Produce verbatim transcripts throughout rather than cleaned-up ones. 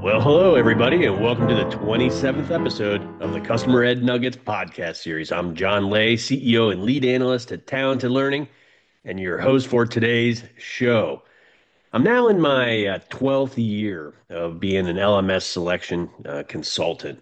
Well, hello, everybody, and welcome to the twenty-seventh episode of the Customer Ed Nuggets podcast series. I'm John Lay, C E O and lead analyst at Talented Learning, and your host for today's show. I'm now in my uh, twelfth year of being an L M S selection uh, consultant.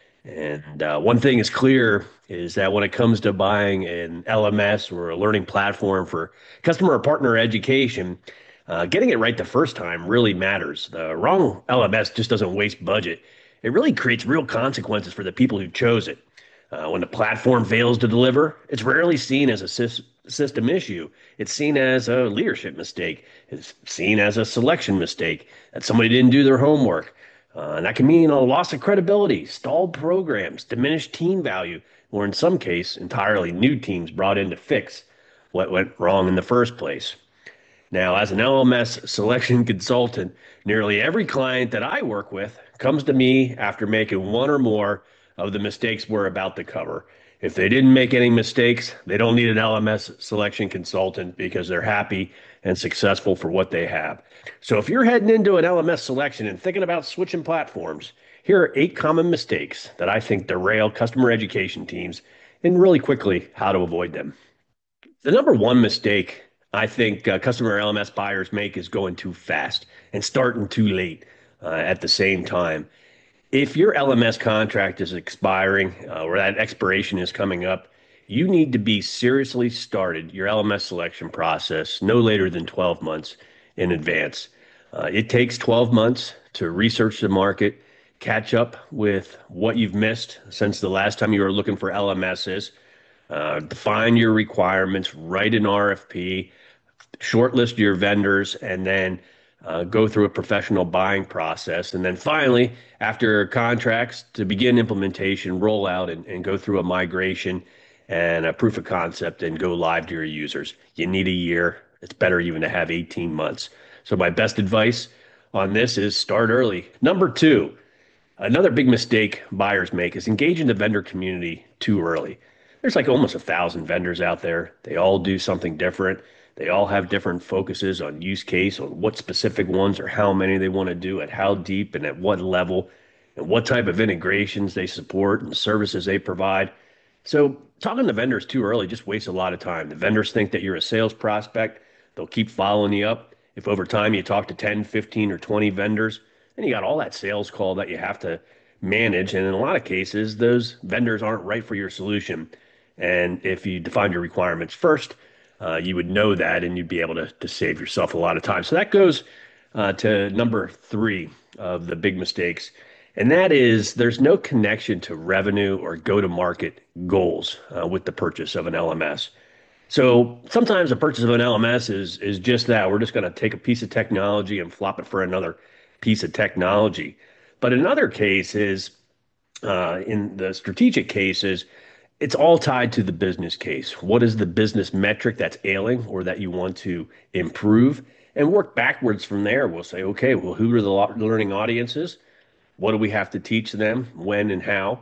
And uh, one thing is clear is that when it comes to buying an L M S or a learning platform for customer or partner education, uh, getting it right the first time really matters. The wrong L M S just doesn't waste budget. It really creates real consequences for the people who chose it. Uh, when the platform fails to deliver, it's rarely seen as a sys- system issue. It's seen as a leadership mistake. It's seen as a selection mistake, that somebody didn't do their homework. Uh, and that can mean a loss of credibility, stalled programs, diminished team value, or in some case, entirely new teams brought in to fix what went wrong in the first place. Now, as an L M S selection consultant, nearly every client that I work with comes to me after making one or more of the mistakes we're about to cover. If they didn't make any mistakes, they don't need an L M S selection consultant because they're happy and successful for what they have. So if you're heading into an L M S selection and thinking about switching platforms, here are eight common mistakes that I think derail customer education teams and really quickly how to avoid them. The number one mistake I think uh, customer L M S buyers make is going too fast and starting too late uh, at the same time. If your L M S contract is expiring uh, or that expiration is coming up, you need to be seriously started your L M S selection process no later than twelve months in advance. Uh, it takes twelve months to research the market, catch up with what you've missed since the last time you were looking for L M Ss, uh, define your requirements, write an R F P, shortlist your vendors, and then uh, go through a professional buying process. And then finally, after contracts, to begin implementation, roll out, and, and go through a migration and a proof of concept and go live to your users. You need a year. It's better even to have eighteen months. So my best advice on this is start early. Number two, another big mistake buyers make is engaging the vendor community too early. There's like almost a thousand vendors out there. They all do something different. They all have different focuses on use case, on what specific ones or how many they want to do, at how deep and at what level, and what type of integrations they support and services they provide. So talking to vendors too early just wastes a lot of time. The vendors think that you're a sales prospect. They'll keep following you up. If over time you talk to ten, fifteen, or twenty vendors, then you got all that sales call that you have to manage. And in a lot of cases, those vendors aren't right for your solution. And if you define your requirements first, uh, you would know that and you'd be able to, to save yourself a lot of time. So that goes uh, to number three of the big mistakes. And that is there's no connection to revenue or go-to-market goals uh, with the purchase of an L M S. So sometimes the purchase of an L M S is is just that. We're just going to take a piece of technology and flop it for another piece of technology. But in other cases, uh, in the strategic cases, it's all tied to the business case. What is the business metric that's ailing or that you want to improve? And work backwards from there. We'll say, okay, well, who are the learning audiences? What do we have to teach them? When and how?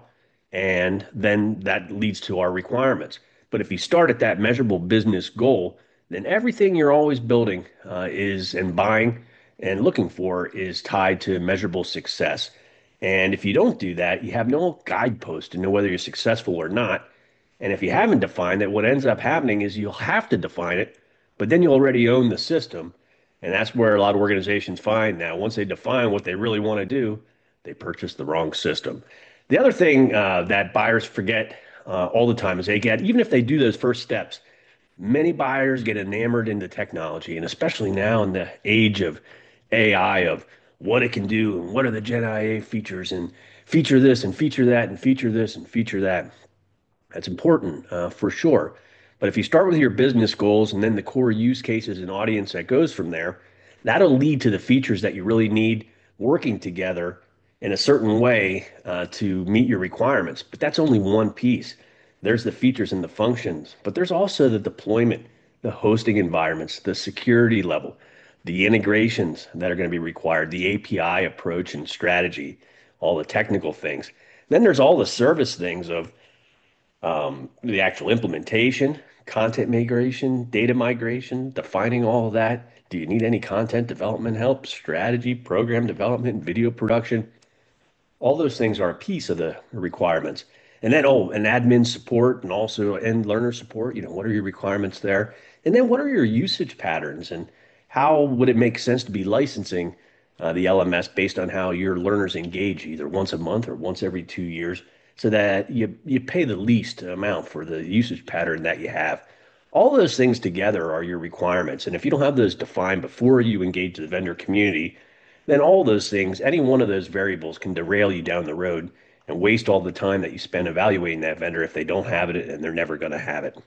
And then that leads to our requirements. But if you start at that measurable business goal, then everything you're always building uh, is and buying and looking for is tied to measurable success. And if you don't do that, you have no guidepost to know whether you're successful or not. And if you haven't defined it, what ends up happening is you'll have to define it, but then you already own the system. And that's where a lot of organizations find now. Once they define what they really want to do, they purchase the wrong system. The other thing uh, that buyers forget uh, all the time is they get, even if they do those first steps, many buyers get enamored into technology, and especially now in the age of A I, of what it can do and what are the Gen I A features and feature this and feature that and feature this and feature that. That's important uh, for sure. But if you start with your business goals and then the core use cases and audience that goes from there, that'll lead to the features that you really need working together in a certain way uh, to meet your requirements. But that's only one piece. There's the features and the functions, but there's also the deployment, the hosting environments, the security level, the integrations that are going to be required, the A P I approach and strategy, all the technical things. Then there's all the service things of um, the actual implementation, content migration, data migration, defining all of that? Do you need any content development help, strategy, program development, video production? All those things are a piece of the requirements. And then, oh, and admin support and also end learner support. You know, what are your requirements there? And then what are your usage patterns and how would it make sense to be licensing uh, the L M S based on how your learners engage either once a month or once every two years so that you, you pay the least amount for the usage pattern that you have. All those things together are your requirements. And if you don't have those defined before you engage the vendor community, then all those things, any one of those variables can derail you down the road and waste all the time that you spend evaluating that vendor if they don't have it and they're never going to have it.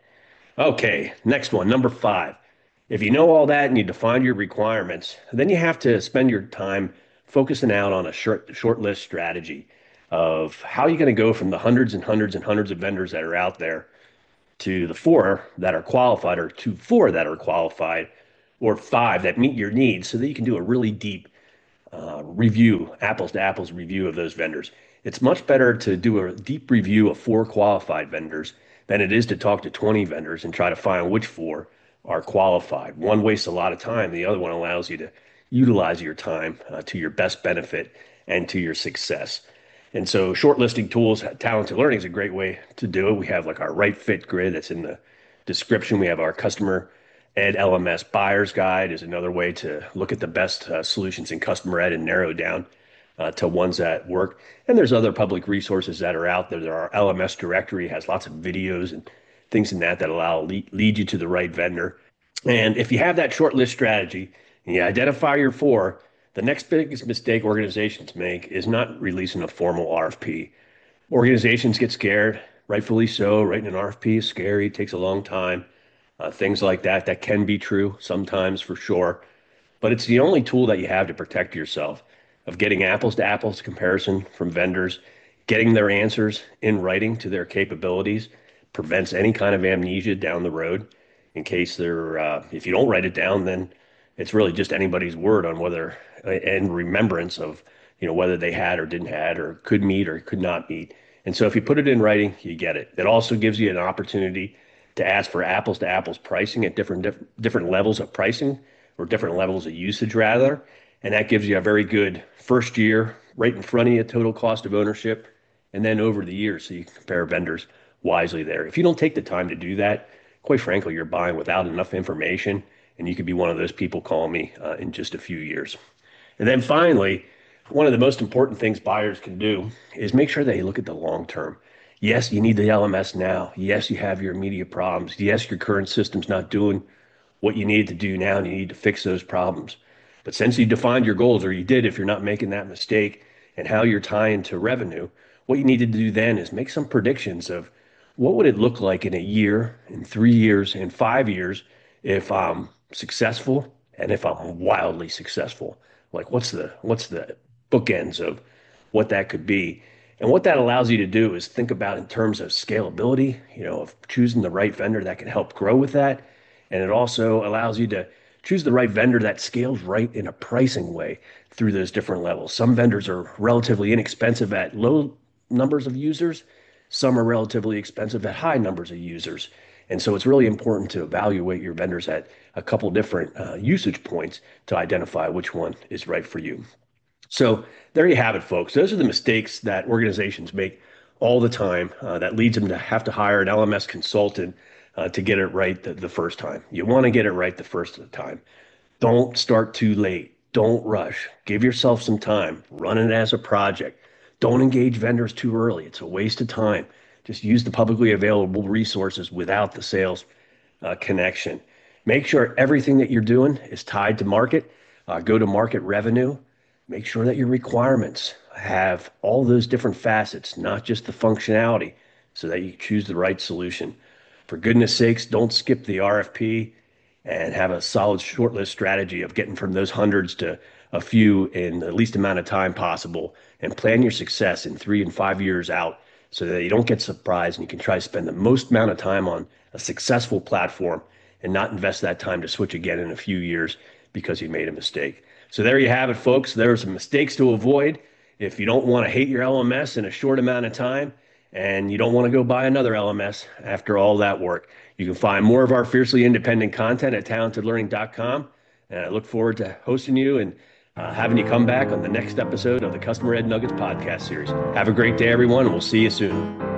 Okay, next one, number five. If you know all that and you define your requirements, then you have to spend your time focusing out on a short, short list strategy of how you're going to go from the hundreds and hundreds and hundreds of vendors that are out there to the four that are qualified or to four that are qualified or five that meet your needs so that you can do a really deep uh, review, apples to apples review of those vendors. It's much better to do a deep review of four qualified vendors than it is to talk to twenty vendors and try to find which four are qualified. One wastes a lot of time. The other one allows you to utilize your time uh, to your best benefit and to your success. And so shortlisting tools, Talented Learning is a great way to do it. We have like our right fit grid that's in the description. We have our customer ed L M S buyer's guide is another way to look at the best uh, solutions in customer ed and narrow down uh, to ones that work. And there's other public resources that are out there. There are L M S directory has lots of videos and things in that that allow lead, lead you to the right vendor. And if you have that short list strategy and you identify your four, the next biggest mistake organizations make is not releasing a formal R F P. Organizations get scared, rightfully so. Writing an R F P is scary, it takes a long time. Uh, things like that, that can be true sometimes for sure. But it's the only tool that you have to protect yourself of getting apples to apples comparison from vendors, getting their answers in writing to their capabilities, prevents any kind of amnesia down the road in case they're, uh, if you don't write it down, then it's really just anybody's word on whether, and remembrance of, you know, whether they had or didn't had or could meet or could not meet. And so if you put it in writing, you get it. It also gives you an opportunity to ask for apples to apples pricing at different diff- different levels of pricing or different levels of usage rather. And that gives you a very good first year right in front of you, total cost of ownership, and then over the years so you can compare vendors wisely there. If you don't take the time to do that, quite frankly, you're buying without enough information, and you could be one of those people calling me uh, in just a few years. And then finally, one of the most important things buyers can do is make sure they look at the long term. Yes, you need the L M S now. Yes, you have your immediate problems. Yes, your current system's not doing what you need to do now, and you need to fix those problems. But since you defined your goals, or you did if you're not making that mistake, and how you're tying to revenue, what you need to do then is make some predictions of what would it look like in a year, in three years, in five years if I'm successful and if I'm wildly successful. Like what's the what's the bookends of what that could be? And what that allows you to do is think about in terms of scalability, you know, of choosing the right vendor that can help grow with that. And it also allows you to choose the right vendor that scales right in a pricing way through those different levels. Some vendors are relatively inexpensive at low numbers of users. Some are relatively expensive at high numbers of users. And so it's really important to evaluate your vendors at a couple different uh, usage points to identify which one is right for you. So there you have it, folks. Those are the mistakes that organizations make all the time uh, that leads them to have to hire an L M S consultant uh, to get it right the, the first time. You want to get it right the first time. Don't start too late. Don't rush. Give yourself some time. Run it as a project. Don't engage vendors too early. It's a waste of time. Just use the publicly available resources without the sales uh, connection. Make sure everything that you're doing is tied to market, uh, go to market revenue. Make sure that your requirements have all those different facets, not just the functionality, so that you choose the right solution. For goodness sakes, don't skip the R F P and have a solid shortlist strategy of getting from those hundreds to a few in the least amount of time possible, and plan your success in three and five years out so that you don't get surprised and you can try to spend the most amount of time on a successful platform and not invest that time to switch again in a few years because you made a mistake. So there you have it, folks. There are some mistakes to avoid if you don't want to hate your L M S in a short amount of time and you don't want to go buy another L M S after all that work. You can find more of our fiercely independent content at talented learning dot com, and I look forward to hosting you and uh, having you come back on the next episode of the Customer Ed Nuggets podcast series. Have a great day, everyone, and we'll see you soon.